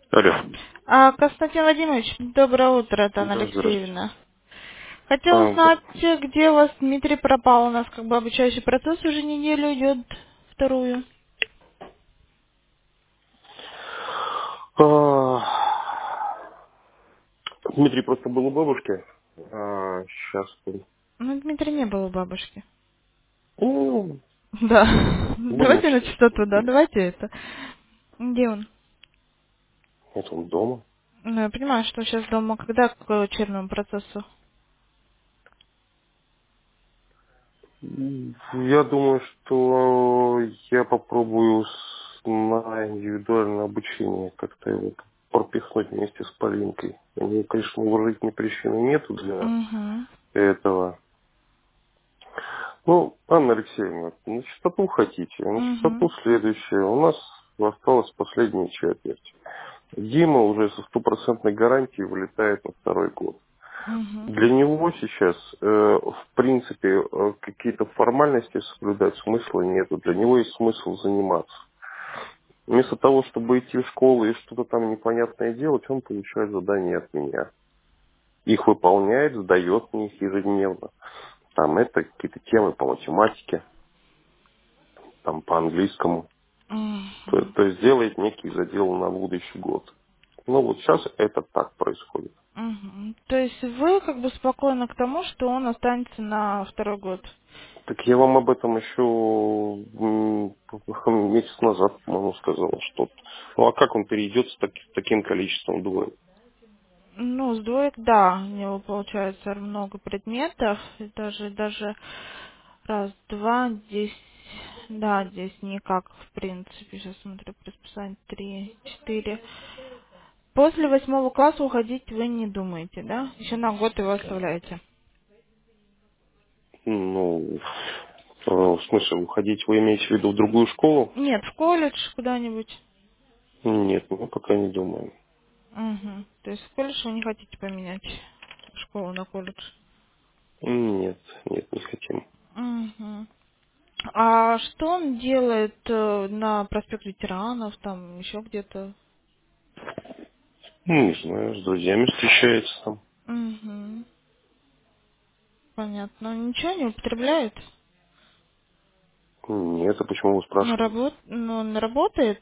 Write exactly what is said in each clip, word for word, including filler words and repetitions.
Алло. А, Константин Владимирович, доброе утро, это Анна Да, здрасте. Алексеевна. Хотел А, узнать, где у вас Дмитрий пропал. У нас как бы обучающий процесс уже неделю идет, вторую. а, Дмитрий просто был у бабушки. А, сейчас он... Ну, Дмитрий не был у бабушки. Ну, Да. Давайте на больничный. чистоту, да, давайте это. Где он? Вот он дома. Ну, я понимаю, что сейчас дома, когда к учебному процессу? М, Я думаю, что я попробую с- на индивидуальное обучение как-то его пропихнуть вместе с Полинкой. У нее, конечно, уважительной причины нету для Угу. этого. Ну, Анна Алексеевна, на чистоту хотите, на Угу. чистоту следующее. У нас осталась последняя четверть. Дима уже со стопроцентной гарантией вылетает на второй год. Угу. Для него сейчас, э, в принципе, э, какие-то формальности соблюдать смысла нету. Для него есть смысл заниматься. Вместо того, чтобы идти в школу и что-то там непонятное делать, он получает задания от меня. Их выполняет, сдает мне их ежедневно. Там это какие-то темы по математике, там по английскому. То, Угу. то есть делает некий задел на будущий год. Ну вот сейчас это так происходит. Угу. То есть вы как бы спокойны к тому, что он останется на второй год? Так я вам об этом еще м, месяц назад, по-моему, сказал, что... Ну а как он перейдет с, так- с таким количеством двоек? Ну, с двоек, да, у него получается много предметов, и даже, даже раз, два, здесь, да, здесь никак, в принципе, сейчас смотрю, расписание, три, четыре. После восьмого класса уходить вы не думаете, да? Еще на год его оставляете? Ну, э, в смысле, уходить вы имеете в виду в другую школу? Нет, в колледж куда-нибудь. Нет, мы пока не думаем. Угу. То есть в колледж вы не хотите поменять школу на колледж? Нет, нет, не хотим. Угу. А что он делает э, на проспект ветеранов, там еще где-то? Ну, не знаю, с друзьями встречается там. Угу. Понятно. Он ничего не употребляет? Нет, а почему вы На спрашиваете? работ... ну, он работает?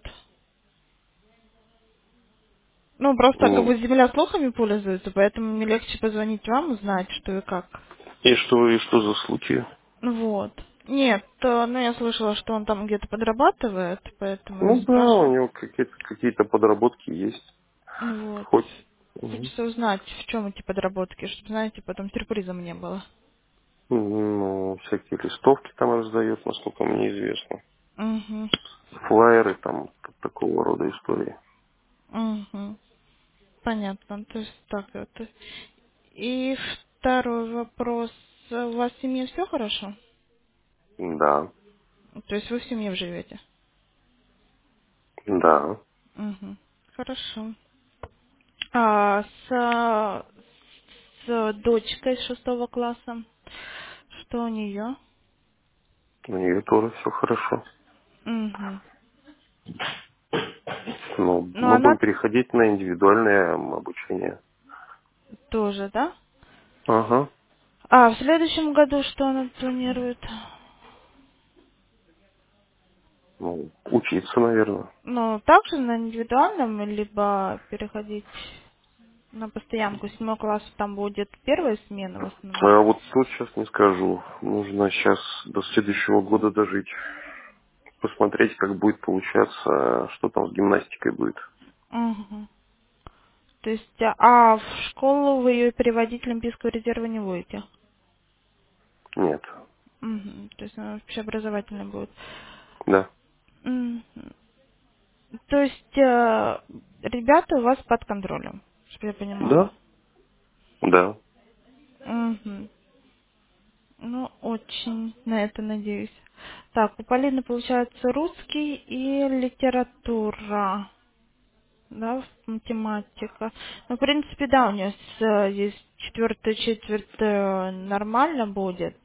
Ну, просто как Ну, бы земля слухами пользуется, поэтому мне легче позвонить вам, узнать, что и как. и что, и что за случаи? Вот. Нет, э, ну я слышала, что он там где-то подрабатывает, поэтому я Ну да, у спрашиваю. него какие-то какие-то подработки есть. Ну вот. Хоть. Мгм. Хочется узнать, в чем эти подработки, чтобы, знаете, потом сюрпризом не было. Ну, всякие листовки там раздает, насколько мне известно. Угу. Флайеры там, т- такого рода истории. Угу. Понятно. То есть так это. И второй вопрос. У вас в семье все хорошо? Да, То есть вы в семье живете? да. Угу. Хорошо. А с, с дочкой шестого класса, что у нее? У нее тоже все хорошо. Угу. Ну, Ну, мы она будем переходить на индивидуальное м, обучение. тоже, да? Ага. А в следующем году что она планирует? Ну, учиться, наверное. Ну, также на индивидуальном, либо переходить на постоянку. Седьмой класс там будет первая смена в основном. А вот тут сейчас не скажу. Нужно сейчас до следующего года дожить. Посмотреть, как будет получаться, что там с гимнастикой будет. Угу. То есть, а а в школу вы ее переводить Олимпийского резерва не будете? Нет. Угу. То есть она общеобразовательная будет. Да. Мгм. То есть э, ребята у вас под контролем, чтобы я понимала. Да? Да. Угу. Ну, очень на это надеюсь. Так, у Полины получается русский и литература, да, математика. Ну, в принципе, да, у нее с, э, здесь четвертая четверть э, нормально будет.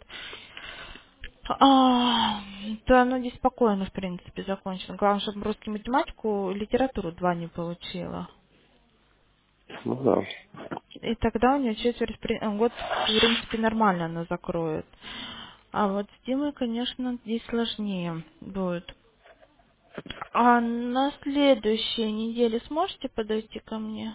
А, да, она здесь спокойно, в принципе, закончила. Главное, чтобы русский математику, литературу два не получила. Ну да. И тогда у нее четверть, при- э, год, в принципе, нормально она закроет. А вот с Димой, конечно, здесь сложнее будет. А на следующей неделе сможете подойти ко мне?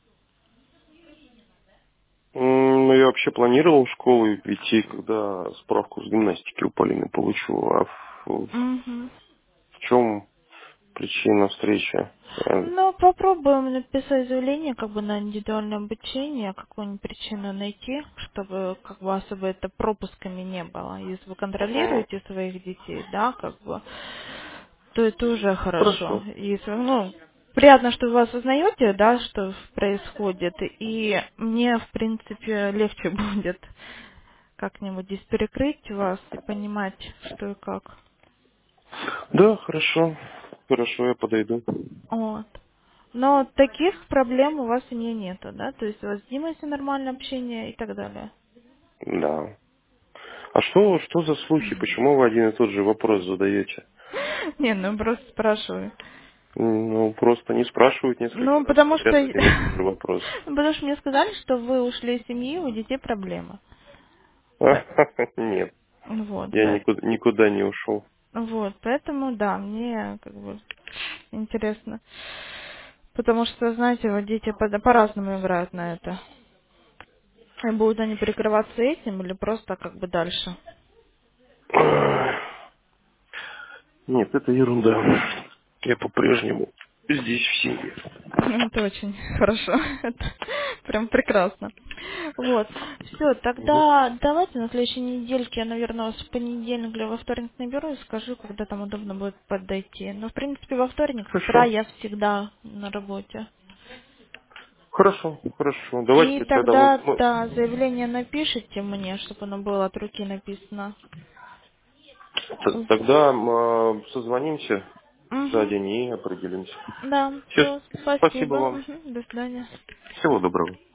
М, Ну, я вообще планировал в школу идти, когда справку с гимнастики у Полины получу. А в, Угу. в чем причина встречи? Я- Ну, попробуем написать заявление как бы на индивидуальное обучение, какую-нибудь причину найти, чтобы как бы особо это пропусками не было. Если вы Мгм. контролируете своих детей, да, как бы, то это уже хорошо. Хорошо. Если, ну, приятно, что вы осознаете, да, что происходит, и мне, в принципе, легче будет как-нибудь здесь перекрыть вас и понимать, что и как. Да, хорошо. Хорошо, я подойду. Вот. Но таких проблем у вас и мне нету, да? То есть у вас с Димой все нормальное общение и так далее. Да. А что, что за слухи? Почему вы один и тот же вопрос задаете? Не, ну просто спрашиваю. Ну, просто не спрашивают несколько Ну, раз потому что... подряд один и тот же вопрос. Потому что мне сказали, что вы ушли из семьи, у детей проблемы. По- Нет, Вот, я по- никуда, никуда не ушел. вот, поэтому, да, мне как бы интересно. Потому что, знаете, вот дети по- по-разному играют на это. И будут они перекрываться этим или просто как бы дальше. Нет, это ерунда. Я по-прежнему здесь в семье. Ну, это очень хорошо. Это прям прекрасно. Вот. Все, Мгм. тогда давайте на следующей недельке, я, наверное, вас в понедельник или во вторник наберу и скажу, когда там удобно будет подойти. Но, в принципе, во вторник с утра Хорошо. я всегда на работе. Хорошо, хорошо. И Давайте тогда мы... тогда, мы- да, заявление напишите мне, чтобы оно было от руки написано. т- Тогда мы созвонимся за Угу. день и определимся. Да, Все, все, спасибо спасибо. вам. Мгм. До свидания. Всего доброго.